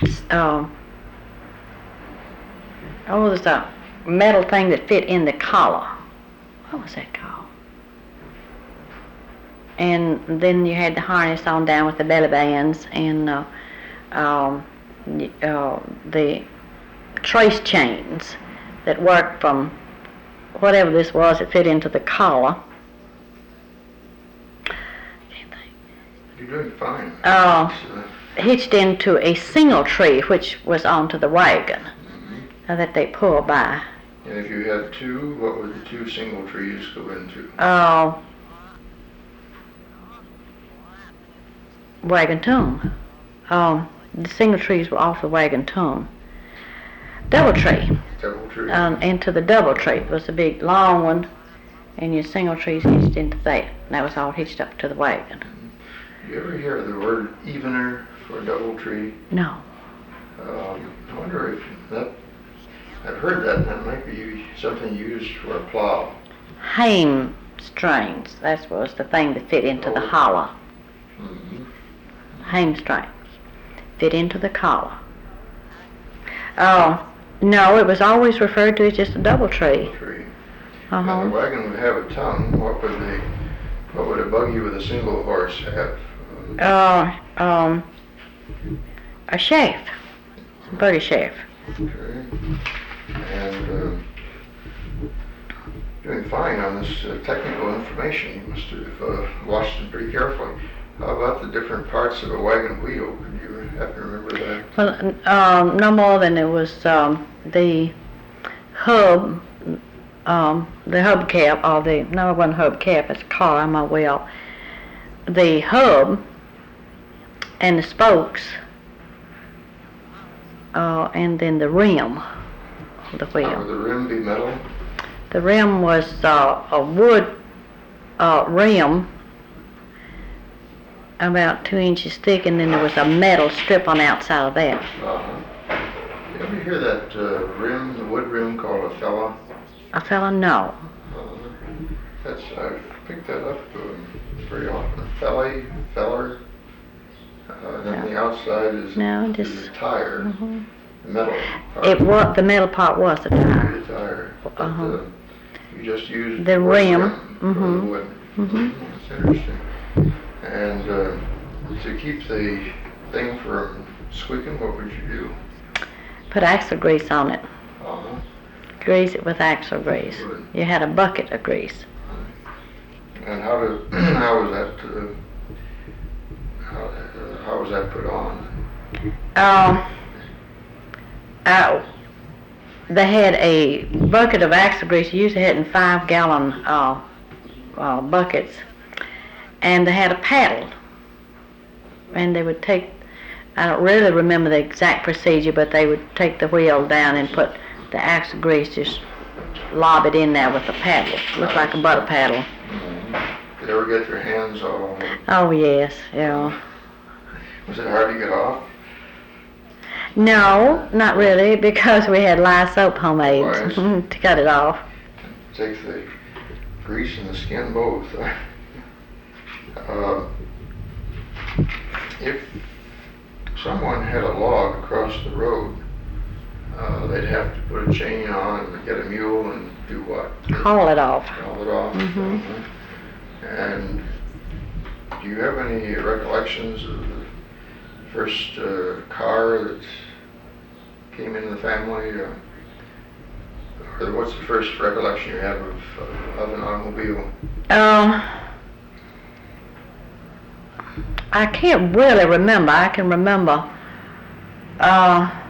oh, there's a metal thing that fit in the collar. What was that called? And then you had the harness on down with the belly bands and the trace chains that worked from whatever this was that fit into the collar. You're doing fine. Hitched into a single tree which was onto the wagon that they pulled by. And if you had two, what would the two single trees go into? Wagon tomb. The single trees were off the wagon tomb. Double tree. Double tree. Into the double tree. It was a big long one, and your single trees hitched into that. And that was all hitched up to the wagon. You ever hear the word evener for a double tree? No. I wonder if that, I've heard that, and that might be something used for a plow. Hame strings. That was the thing that fit into the hollow. Hame strings. Fit into the collar. No, it was always referred to as just a double tree. Double tree. Now the wagon would have a tongue. What would a buggy with a single horse have? A shaft. A buggy shaft. Okay. And doing fine on this technical information. You must have watched it pretty carefully. How about the different parts of a wagon wheel? Could you happen to remember that? Well, no more than it was the hub, the hubcap, or the, no, it wasn't hubcap, it's a car on my wheel. The hub and the spokes, and then the rim of the wheel. Would the rim be metal? The rim was a wood rim, about 2 inches thick, and then there was a metal strip on the outside of that. You ever hear that rim, the wood rim, called a fella? A fella? No. I've picked that up very often. Feller. Then the outside is a tire. The metal part. The metal part was the tire. The tire. But, you just used the rim. For the wood. That's interesting. And to keep the thing from squeaking, what would you do? Put axle grease on it. Grease it with axle grease. Good. You had a bucket of grease. And how was that put on? They had a bucket of axle grease. You usually had in 5-gallon buckets, and they had a paddle. And they would take, I don't really remember the exact procedure, but they would take the wheel down and put the axle grease, just lob it in there with a paddle. Looked like a butter paddle. Did you ever get your hands all? Oh yes, yeah. Was it hard to get off? No, not really, because we had lye soap homemade to cut it off. It takes the grease and the skin both. If someone had a log across the road, they'd have to put a chain on and get a mule and do what? Haul it off. Haul it off. And do you have any recollections of the first car that came into the family? Or what's the first recollection you have of an automobile? I can't really remember. I can remember